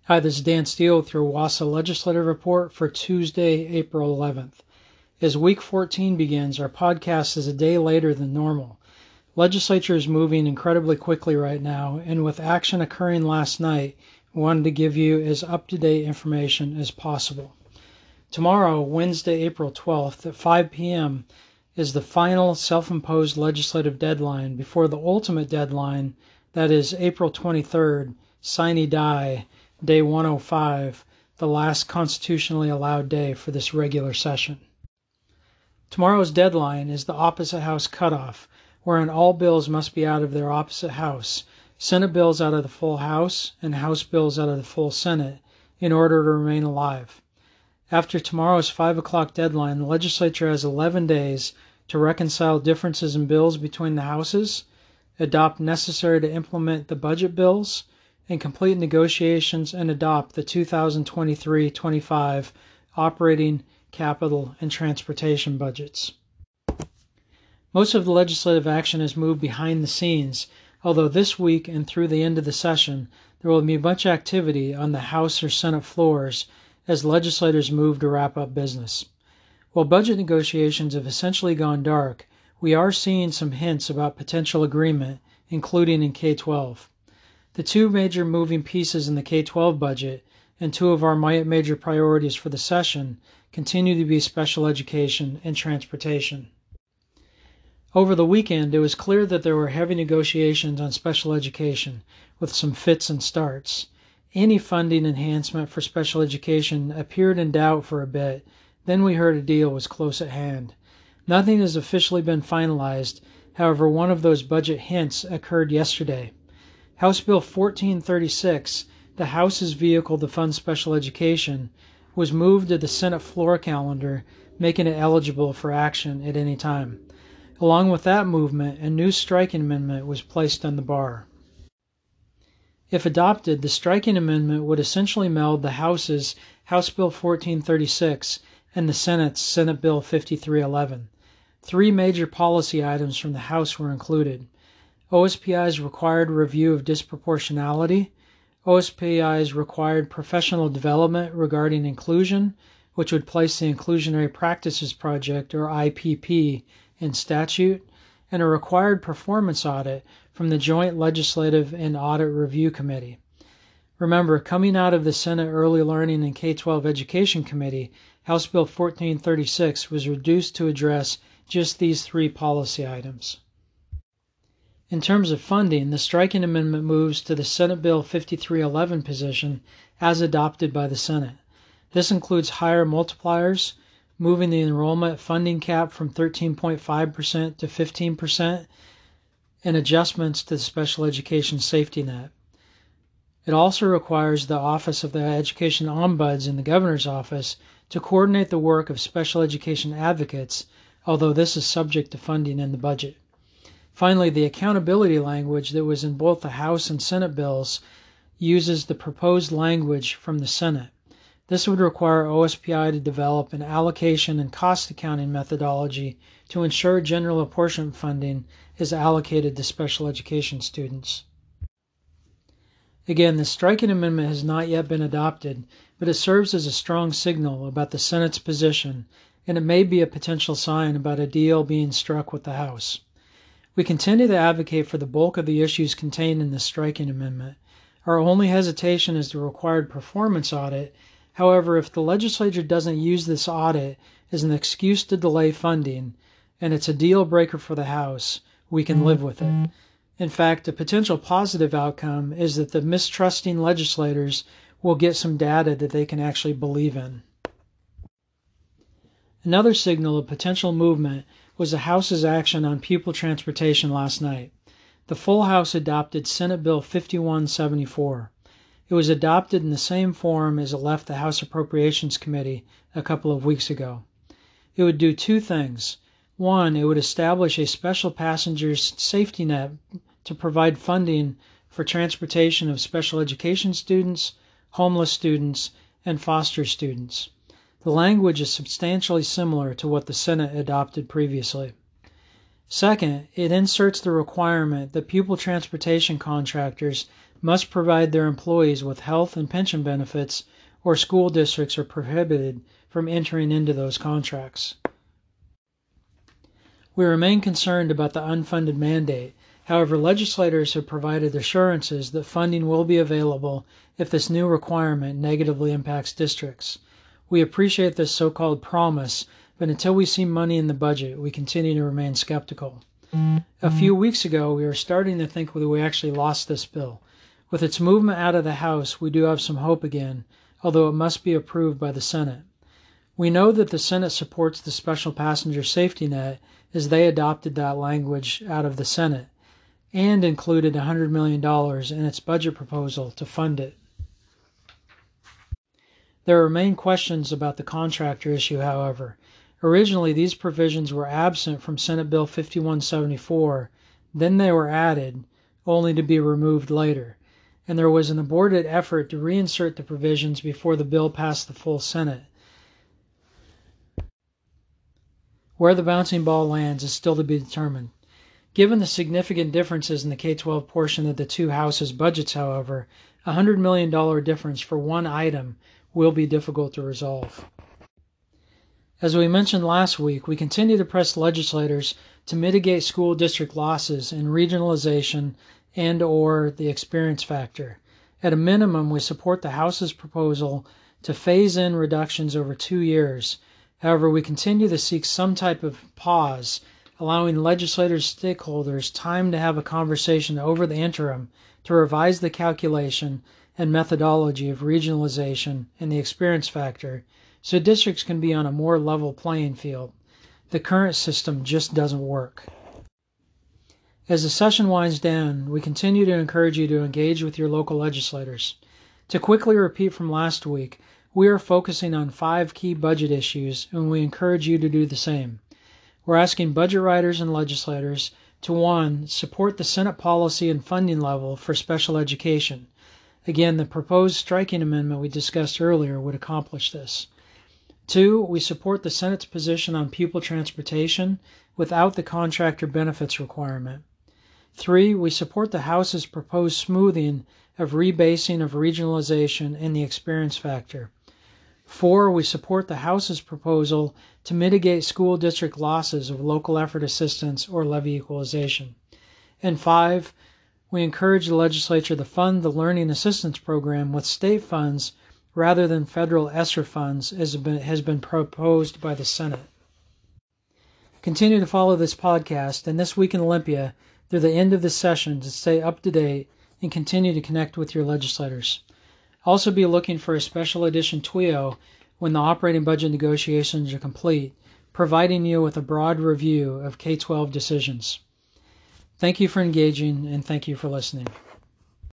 Hi, this is Dan Steele with your WASA Legislative Report for Tuesday, April 11th. As Week 14 begins, our podcast is a day later than normal. Legislature is moving incredibly quickly right now, and with action occurring last night, we wanted to give you as up-to-date information as possible. Tomorrow, Wednesday, April 12th at 5 p.m. is the final self-imposed legislative deadline before the ultimate deadline, that is April 23rd, sine die, Day 105, the last constitutionally allowed day for this regular session. Tomorrow's deadline is the opposite house cutoff, wherein all bills must be out of their opposite house, Senate bills out of the full House, and House bills out of the full Senate, in order to remain alive. After tomorrow's 5 o'clock deadline, the legislature has 11 days to reconcile differences in bills between the houses, adopt necessary to implement the budget bills, and complete negotiations and adopt the 2023-25 operating, capital, and transportation budgets. Most of the legislative action has moved behind the scenes, although this week and through the end of the session, there will be much activity on the House or Senate floors as legislators move to wrap up business. While budget negotiations have essentially gone dark, we are seeing some hints about potential agreement, including in K-12. The two major moving pieces in the K-12 budget and two of our major priorities for the session continue to be special education and transportation. Over the weekend, it was clear that there were heavy negotiations on special education, with some fits and starts. Any funding enhancement for special education appeared in doubt for a bit, then we heard a deal was close at hand. Nothing has officially been finalized, however, one of those budget hints occurred yesterday. House Bill 1436, the House's vehicle to fund special education, was moved to the Senate floor calendar, making it eligible for action at any time. Along with that movement, a new striking amendment was placed on the bar. If adopted, the striking amendment would essentially meld the House's House Bill 1436 and the Senate's Senate Bill 5311. Three major policy items from the House were included: OSPI's required review of disproportionality, OSPI's required professional development regarding inclusion, which would place the Inclusionary Practices Project, or IPP, in statute, and a required performance audit from the Joint Legislative and Audit Review Committee. Remember, coming out of the Senate Early Learning and K-12 Education Committee, House Bill 1436 was reduced to address just these three policy items. In terms of funding, the striking amendment moves to the Senate Bill 5311 position as adopted by the Senate. This includes higher multipliers, moving the enrollment funding cap from 13.5% to 15%, and adjustments to the special education safety net. It also requires the Office of the Education Ombuds in the Governor's Office to coordinate the work of special education advocates, although this is subject to funding in the budget. Finally, the accountability language that was in both the House and Senate bills uses the proposed language from the Senate. This would require OSPI to develop an allocation and cost accounting methodology to ensure general apportionment funding is allocated to special education students. Again, the striking amendment has not yet been adopted, but it serves as a strong signal about the Senate's position, and it may be a potential sign about a deal being struck with the House. We continue to advocate for the bulk of the issues contained in the striking amendment. Our only hesitation is the required performance audit. However, if the legislature doesn't use this audit as an excuse to delay funding, and it's a deal breaker for the House, we can live with it. In fact, a potential positive outcome is that the mistrusting legislators will get some data that they can actually believe in. Another signal of potential movement was the House's action on pupil transportation last night. The full House adopted Senate Bill 5174. It was adopted in the same form as it left the House Appropriations Committee a couple of weeks ago. It would do two things. One, it would establish a special passenger safety net to provide funding for transportation of special education students, homeless students, and foster students. The language is substantially similar to what the Senate adopted previously. Second, it inserts the requirement that pupil transportation contractors must provide their employees with health and pension benefits, or school districts are prohibited from entering into those contracts. We remain concerned about the unfunded mandate. However, legislators have provided assurances that funding will be available if this new requirement negatively impacts districts. We appreciate this so-called promise, but until we see money in the budget, we continue to remain skeptical. A few weeks ago, we were starting to think that we actually lost this bill. With its movement out of the House, we do have some hope again, although it must be approved by the Senate. We know that the Senate supports the special passenger safety net, as they adopted that language out of the Senate and included $100 million in its budget proposal to fund it. There remain questions about the contractor issue, however. Originally, these provisions were absent from Senate Bill 5174, then they were added, only to be removed later, and there was an aborted effort to reinsert the provisions before the bill passed the full Senate. Where the bouncing ball lands is still to be determined. Given the significant differences in the K-12 portion of the two houses' budgets, however, a $100 million difference for one item will be difficult to resolve. As we mentioned last week, we continue to press legislators to mitigate school district losses in regionalization and/or the experience factor. At a minimum, we support the House's proposal to phase in reductions over 2 years. However, we continue to seek some type of pause, allowing legislators' stakeholders time to have a conversation over the interim to revise the calculation and methodology of regionalization and the experience factor so districts can be on a more level playing field. The current system just doesn't work. As the session winds down, we continue to encourage you to engage with your local legislators. To quickly repeat from last week, we are focusing on 5 key budget issues, and we encourage you to do the same. We're asking budget writers and legislators to 1. Support the Senate policy and funding level for special education. Again, the proposed striking amendment we discussed earlier would accomplish this. 2. We support the Senate's position on pupil transportation without the contractor benefits requirement. 3. We support the House's proposed smoothing of rebasing of regionalization and the experience factor. 4. We support the House's proposal to mitigate school district losses of local effort assistance or levy equalization. And 5. We encourage the legislature to fund the Learning Assistance Program with state funds rather than federal ESSER funds as has been proposed by the Senate. Continue to follow this podcast and This Week in Olympia through the end of the session to stay up to date and continue to connect with your legislators. Also be looking for a special edition TWIO when the operating budget negotiations are complete, providing you with a broad review of K-12 decisions. Thank you for engaging, and thank you for listening.